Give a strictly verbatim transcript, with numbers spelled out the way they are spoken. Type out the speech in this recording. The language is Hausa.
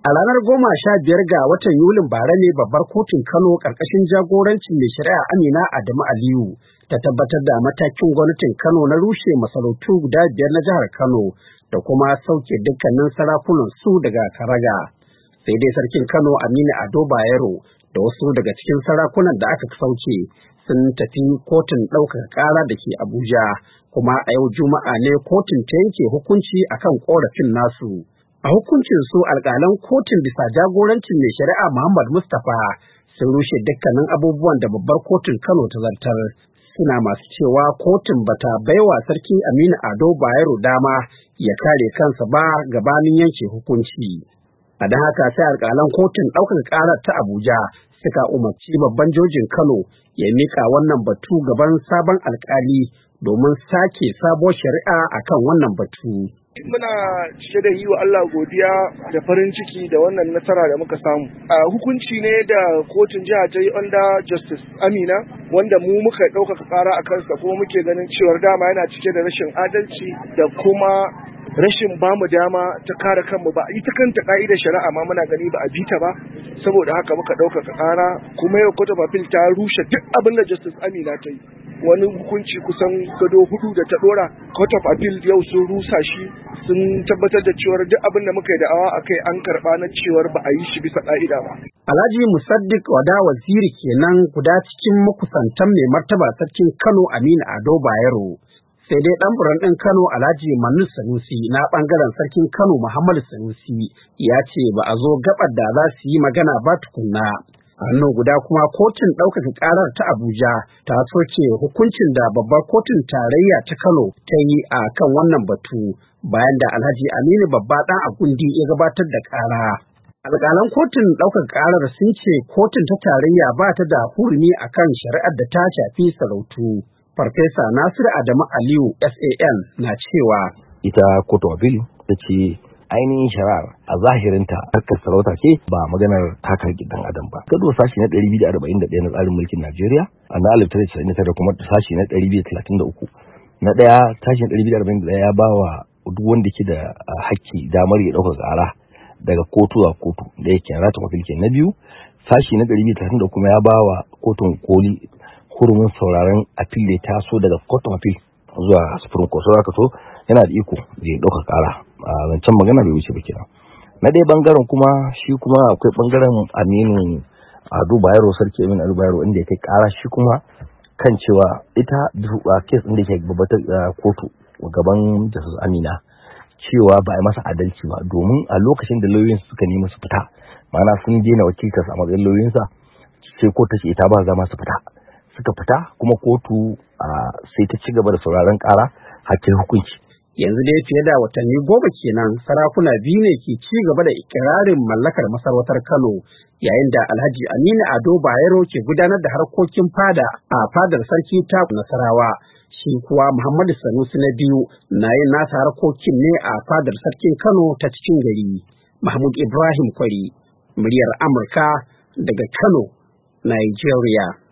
A ranar goma sha biyar ga watan Yulin bara ne babbar kotun Kano ƙarƙashin jagorancin mai shari'a Amina Adamu Aliyu ta tabbatar da matakin gwamnatin Kano na rushe masarautu guda biyar na jihar Kano da kuma sauke dukkanin sarakunan su daga karaga. Sai dai sarkin Kano Aminu Ado Bayero da wasu daga cikin sarakunan da aka sauke sun tafi kotun ɗaukaka ƙara da ke Abuja, kuma a yau Juma'a ne kotun ta yanke hukunci akan ƙorafin nasu. A hukuncin su alƙalan kotun bisa jagorancin mai shari'a Muhammad Mustapha sun rushe dukkanin abubuwan da babbar kotun Kano ta zartar. Suna masu cewa kotun bata baiwa sarki Aminu Ado Bayero dama ya kare kansa ba gabanin yanke hukunci. A don haka sai alƙalan kotun ɗaukaka ƙarar ta Abuja suka umarci babban jojin Kano ya miƙa wannan batu gaban sabon alƙali domin sake sabuwar shari'a akan wannan batu. Muna cike da yi wa Allah godiya da farin ciki da wannan nasara da muka samu. A hukunci ne da kotun jiha ta yi under Justice Amina, wanda mu muka ɗaukaka ƙara a kansa, kuma muke ganin cewar dama yana cike da rashin adalci da kuma rashin bamu dama ta kare kanmu ba. Ita kanta ka'idar shari'a ma muna gani ba a bi ta ba, saboda haka muka ɗaukaka ƙara, kuma yau Court of Appeal ta rushe duk abin da Justice Amina ta yi. Wani hukunci kusan gado hudu da ta dora, Court of Appeal yau sun rusa shi, sun tabbatar da cewar duk abin da muka yi da'awa a kai an karɓa na cewar ba a yi shi bisa ƙa'ida ba. Alhaji Musaddiq Wada Waziri kenan guda cikin makusantan mai martaba sarkin Kano Aminu Ado Bayero. Sai dai ɗan buran ɗin Kano Alhaji Manu Sanusi na ɓangaren sarkin Kano Muhammadu Sanusi ya ce ba a zo gaɓar da za su yi magana ba tukunna. A hannu guda kuma kotun ɗaukaka ƙarar ta Abuja ta soke hukuncin da babbar kotun tarayya ta Kano ta yi a kan wannan batu bayan da Alhaji Aminu Babba ɗan Agundi ya gabatar da ƙara. Alƙalan kotun ɗaukaka ƙarar sun ce kotun ta tarayya ba ta da hurumi a kan shari'ar da ta shafi sarautu. Farfesa Nasiru Adamu Aliyu S A N na cewa ita Court of Appeal ta ce ainihin shari'ar a zahirinta harkar sarauta ce ba maganar takar gidan adam ba. Gado sashi na ɗari biyu da arba'in da ɗaya na tsarin mulkin Najeriya a na alif tara casa'in da tara kuma sashi na ɗari biyu da talatin da uku. Na ɗaya sashin ɗari biyu da arba'in da ɗaya ya ba wa duk wanda ke da hakki damar ya ɗaukar ƙara daga kotu a kotu da yake rata mafilke. Na biyu sashi na ɗari biyu da talatin da kuma ya ba wa kotun koli hurumin sauraron appeal da ya taso daga Court of Appeal zuwa Supreme Court. Saboda so yana da iko da ya ɗauka ƙara. A zancen magana bai wuce ba kenan. Na ɗaya bangaren kuma shi kuma akwai bangaren Aminu Ado Bayero, sarki Aminu Ado Bayero, inda ya kai ƙara shi kuma kan cewa ita kes ɗin da ke babbatar kotu gaban Justice Amina cewa ba a yi masa adalci ba, domin a lokacin da lauyoyin suka nemi su fita, ma'ana sun daina wakiltarsa a matsayin lauyoyinsa, sai kotu ta ce ita ba zama su fita. Suka fita kuma kotu sai ta ci gaba da sauraron ƙara hakkin hukunci. Yanzu dai fiye da watanni goma kenan sarakuna biyu ne ke ci gaba da ikirarin mallakar masarautar Kano, yayin da Alhaji Aminu Ado Bayero ke gudanar da harkokin fada a fadar sarki ta Nasarawa. Shi kuwa Muhammadu Sanusi na biyu na yin nasa harkokin ne a fadar sarkin Kano ta cikin gari. Mahmud Ibrahim Kwari, muryar Amurka daga Kano, Nigeria.